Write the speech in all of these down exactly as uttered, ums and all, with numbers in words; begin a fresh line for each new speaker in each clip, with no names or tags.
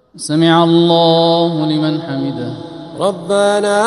سمع الله لمن حمده.
ربنا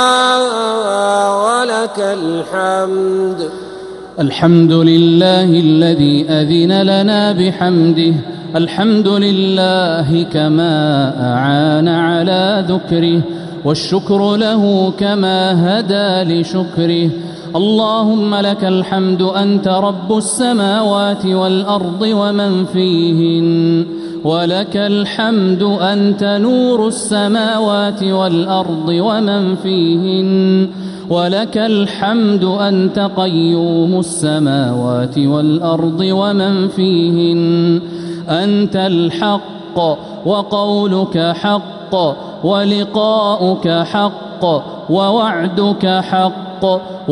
ولك الحمد.
الحمد لله الذي أذن لنا بحمده، الحمد لله كما أعان على ذكره، والشكر له كما هدى لشكره. اللهم لك الحمد أنت رب السماوات والأرض ومن فيهن، ولك الحمد أنت نور السماوات والأرض ومن فيهن، ولك الحمد أنت قيوم السماوات والأرض ومن فيهن. أنت الحق وقولك حق ولقاؤك حق ووعدك حق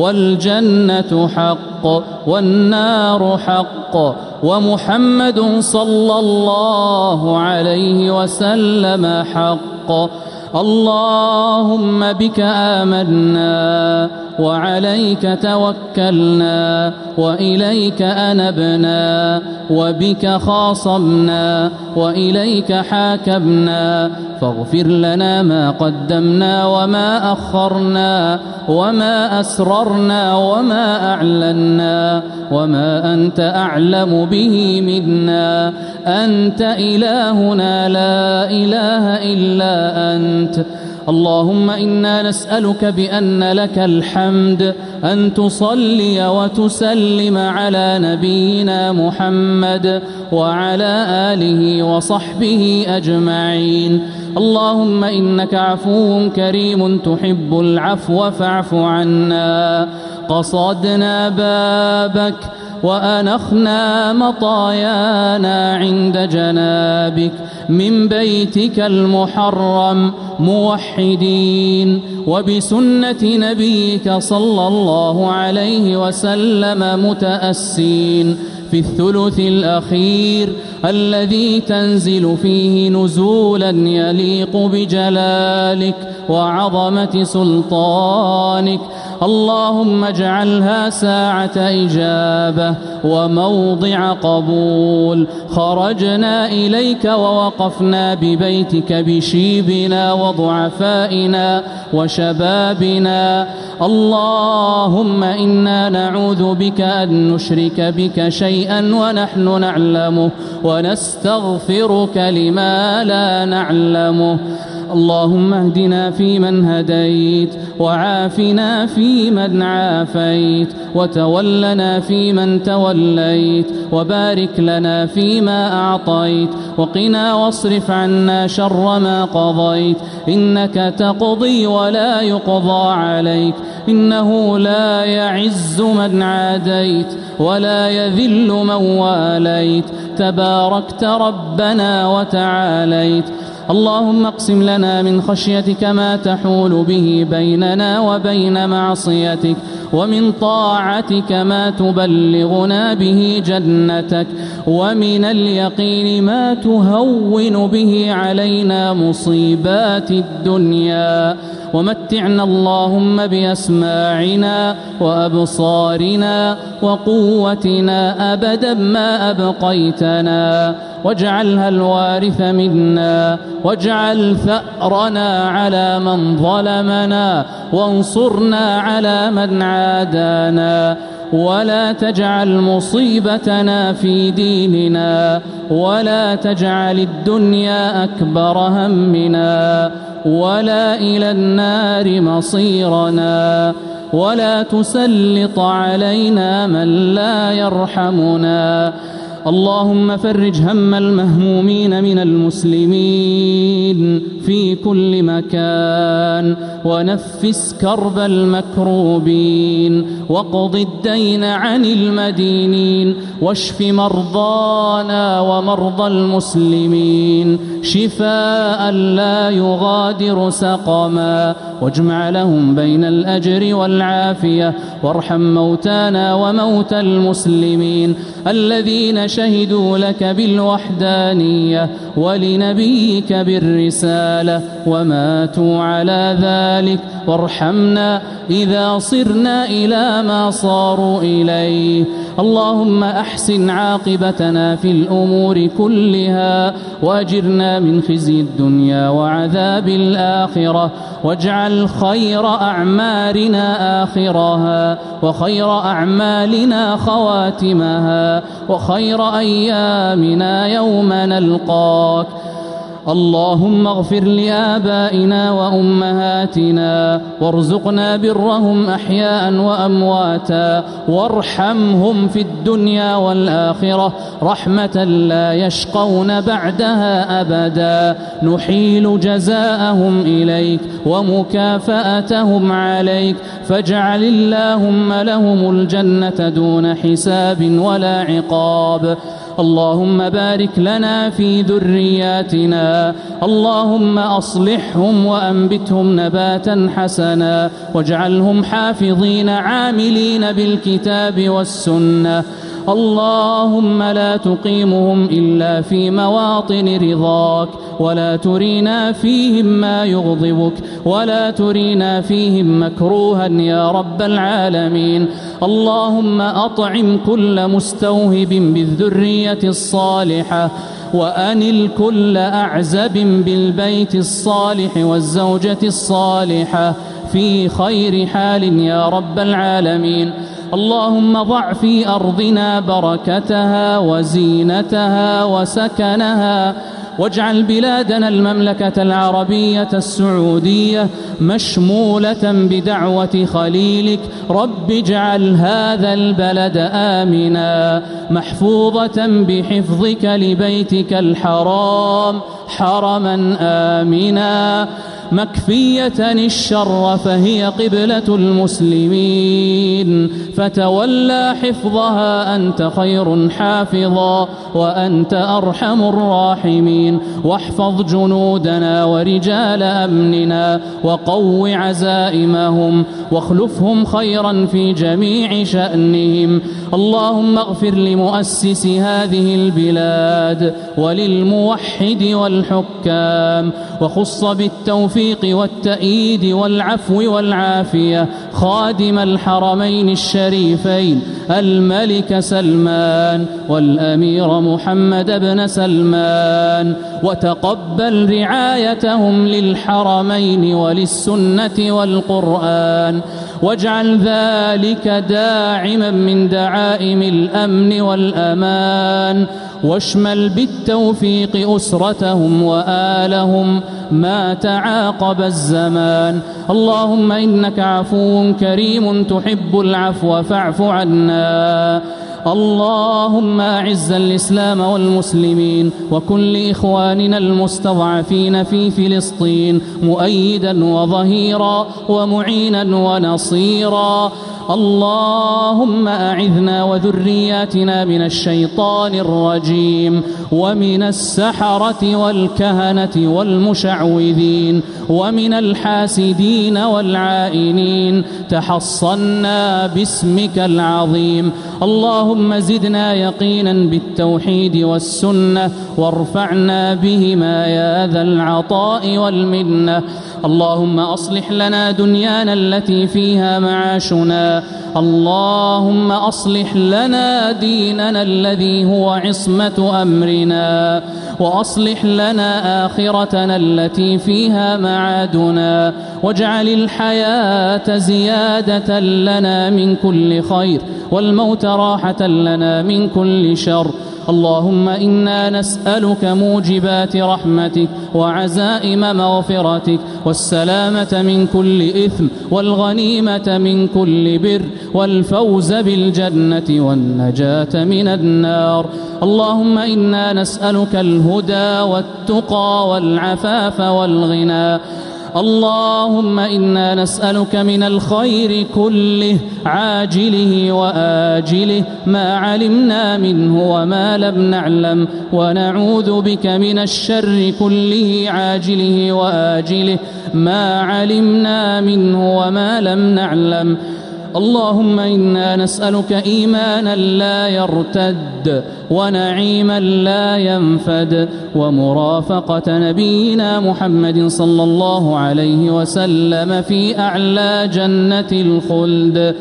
والجنة حق والنار حق ومحمد صلى الله عليه وسلم حق. اللهم بك آمنا وعليك توكلنا وإليك أنبنا وبك خاصمنا وإليك حاكمنا، فاغفر لنا ما قدمنا وما أخرنا وما أسررنا وما أعلنا وما أنت أعلم به منا. أنت إلهنا لا إله إلا أنت. اللهم إنا نسألك بأن لك الحمد أن تصلي وتسلم على نبينا محمد وعلى آله وصحبه أجمعين. اللهم إنك عفو كريم تحب العفو فاعف عنا. قصدنا بابك وأنخنا مطايانا عند جنابك من بيتك المحرم موحدين وبسنة نبيك صلى الله عليه وسلم متأسين في الثلث الأخير الذي تنزل فيه نزولا يليق بجلالك وعظمة سلطانك. اللهم اجعلها ساعة إجابة وموضع قبول. خرجنا إليك ووقفنا ببيتك بشيبنا وضعفائنا وشبابنا. اللهم إنا نعوذ بك أن نشرك بك شيئا ونحن نعلمه ونستغفرك لما لا نعلمه. اللهم اهدنا فيمن هديت وعافنا فيمن عافيت وتولنا فيمن توليت وبارك لنا فيما أعطيت وقنا واصرف عنا شر ما قضيت. إنك تقضي ولا يقضى عليك، إنه لا يعز من عاديت ولا يذل من واليت، تباركت ربنا وتعاليت. اللهم اقسم لنا من خشيتك ما تحول به بيننا وبين معصيتك، ومن طاعتك ما تبلغنا به جنتك، ومن اليقين ما تهون به علينا مصيبات الدنيا. ومتعنا اللهم بأسماعنا وأبصارنا وقوتنا أبدا ما أبقيتنا، واجعلها الوارث منا، واجعل ثأرنا على من ظلمنا، وانصرنا على من عادانا، ولا تجعل مصيبتنا في ديننا، ولا تجعل الدنيا أكبر همنا، ولا إلى النار مصيرنا، ولا تسلط علينا من لا يرحمنا. اللهم فرج هم المهمومين من المسلمين في كل مكان، ونفس كرب المكروبين، واقض الدين عن المدينين، واشف مرضانا ومرضى المسلمين شفاء لا يغادر سقما، واجمع لهم بين الأجر والعافية، وارحم موتانا وموتى المسلمين الذين شهدوا لك بالوحدانية ولنبيك بالرسالة وماتوا على ذلك. وارحمنا إذا صرنا إلى ما صاروا إليه، اللهم أحسن عاقبتنا في الأمور كلها وأجرنا من خزي الدنيا وعذاب الآخرة، واجعل خير أعمالنا آخرها وخير أعمالنا خواتمها وخير أيامنا يوم نلقاك. اللهم اغفر لآبائنا وأمهاتنا وارزقنا برهم أحياء وأمواتا، وارحمهم في الدنيا والآخرة رحمة لا يشقون بعدها أبدا. نحيل جزاءهم إليك ومكافأتهم عليك، فاجعل اللهم لهم الجنة دون حساب ولا عقاب. اللهم بارك لنا في ذرياتنا، اللهم أصلحهم وأنبتهم نباتا حسنا، واجعلهم حافظين عاملين بالكتاب والسنة. اللهم لا تقيمهم إلا في مواطن رضاك، ولا ترينا فيهم ما يغضبك، ولا ترينا فيهم مكروها يا رب العالمين. اللهم أطعم كل مستوهب بالذرية الصالحة، وأنل كل أعزب بالبيت الصالح والزوجة الصالحة في خير حال يا رب العالمين. اللهم ضع في أرضنا بركتها وزينتها وسكنها، واجعل بلادنا المملكة العربية السعودية مشمولة بدعوة خليلك. رب اجعل هذا البلد آمنا محفوظة بحفظك لبيتك الحرام حرما آمنا، مكفية الشر فهي قبلة المسلمين، فتولى حفظها أنت خير حافظا وأنت أرحم الراحمين. واحفظ جنودنا ورجال أمننا وقو عزائمهم، واخلفهم خيرا في جميع شأنهم. اللهم اغفر لمؤسس هذه البلاد وللموحد والحكام، وخص بالتوفيق والتأييد والعفو والعافية خادم الحرمين الشريفين الملك سلمان والأمير محمد بن سلمان، وتقبل رعايتهم للحرمين وللسنة والقرآن، واجعل ذلك داعما من دعائم الأمن والأمان، واشمل بالتوفيق أسرتهم وآلهم ما تعاقب الزمان. اللهم إنك عفو كريم تحب العفو فاعف عنا. اللهم أعز الإسلام والمسلمين، وكن لإخواننا المستضعفين في فلسطين مؤيدا وظهيرا ومعينا ونصيرا. اللهم أعذنا وذرياتنا من الشيطان الرجيم ومن السحرة والكهنة والمشعوذين ومن الحاسدين والعائنين. تحصنا باسمك العظيم. اللهم زدنا يقينا بالتوحيد والسنة، وارفعنا بهما يا ذا العطاء والمنة. اللهم أصلح لنا دنيانا التي فيها معاشنا، اللهم أصلح لنا ديننا الذي هو عصمة أمرنا، وأصلح لنا آخرتنا التي فيها معادنا، واجعل الحياة زيادة لنا من كل خير، والموت راحة لنا من كل شر. اللهم إنا نسألك موجبات رحمتك وعزائم مغفرتك، والسلامة من كل إثم، والغنيمة من كل بر، والفوز بالجنة والنجاة من النار. اللهم إنا نسألك الهدى والتقى والعفاف والغنى. اللهم إنا نسألك من الخير كله عاجله وآجله ما علمنا منه وما لم نعلم، ونعوذ بك من الشر كله عاجله وآجله ما علمنا منه وما لم نعلم. اللهم إنا نسألك إيمانا لا يرتد، ونعيما لا ينفد، ومرافقة نبينا محمد صلى الله عليه وسلم في أعلى جنة الخلد.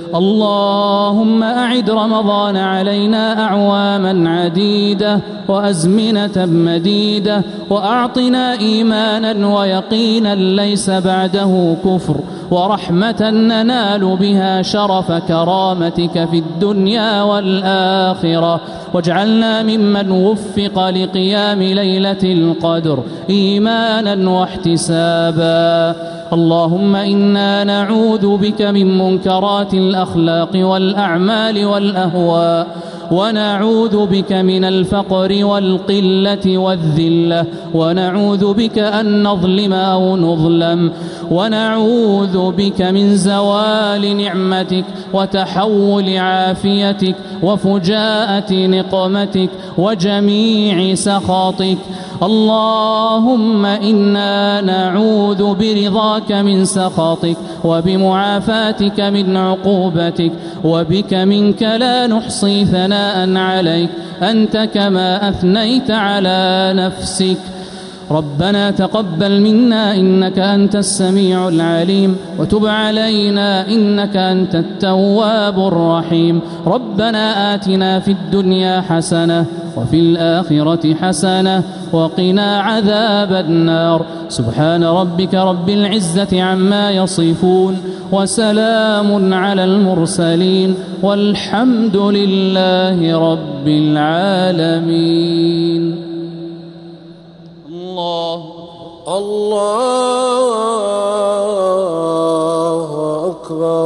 اللهم أعد رمضان علينا أعواما عديدة وأزمنة مديدة، وأعطنا إيمانا ويقينا ليس بعده كفر، ورحمة ننال بها شرف كرامتك في الدنيا والآخرة، واجعلنا ممن وفق لقيام ليلة القدر إيمانا واحتسابا. اللهم إنا نعوذ بك من منكرات الأخلاق والأعمال والأهواء، ونعوذ بك من الفقر والقلة والذلة، ونعوذ بك أن نظلم أو نظلم، ونعوذ بك من زوال نعمتك وتحول عافيتك وفجاءة نقمتك وجميع سخطك. اللهم إنا نعوذ برضاك من سخطك وبمعافاتك من عقوبتك، وبك منك لا نحصي ثناء عليك أنت كما أثنيت على نفسك. ربنا تقبل منا إنك أنت السميع العليم، وتب علينا إنك أنت التواب الرحيم. ربنا آتنا في الدنيا حسنة وفي الآخرة حسنة وقنا عذاب النار. سبحان ربك رب العزة عما يصفون، وسلام على المرسلين، والحمد لله رب العالمين. الله
الله أكبر.